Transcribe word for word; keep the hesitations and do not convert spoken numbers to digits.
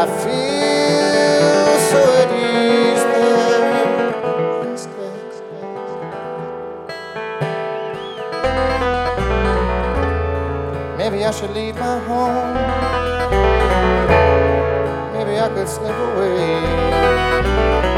feel so at ease there instead. Maybe I should leave my home. Maybe I could slip away.